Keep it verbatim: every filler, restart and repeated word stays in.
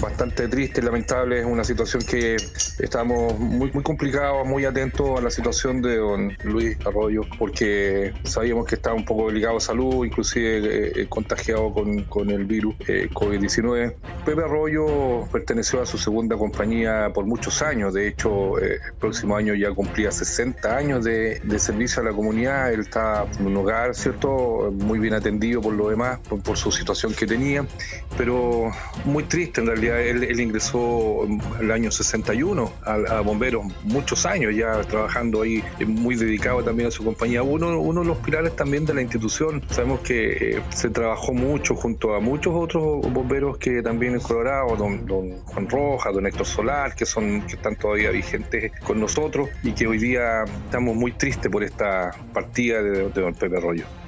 bastante triste y lamentable. Es una situación que estamos muy, muy complicados, muy atentos a la situación de don Luis Arroyo, porque sabíamos que estaba un poco delicado de salud, inclusive eh, contagiado con, con el virus eh, COVID diecinueve. Pepe Arroyo perteneció a su segunda compañía por muchos años. De hecho, eh, el próximo año ya cumplía sesenta años de, de servicio a la comunidad. Él está en un hogar, ¿cierto?, muy bien atendido por lo demás, por, por su situación que tenía, pero muy triste en realidad. Él, él ingresó en el año sesenta y uno a, a Bomberos, muchos años ya trabajando ahí, muy dedicado también a su compañía. Uno, uno de los pilares también de la institución. Sabemos que eh, se trabajó mucho junto a muchos otros bomberos que también en Colorado, don, don Juan Rojas, don Héctor Solar, que son que están todavía vigentes con nosotros y que hoy día estamos muy tristes por esta partida de, de don Pepe Arroyo.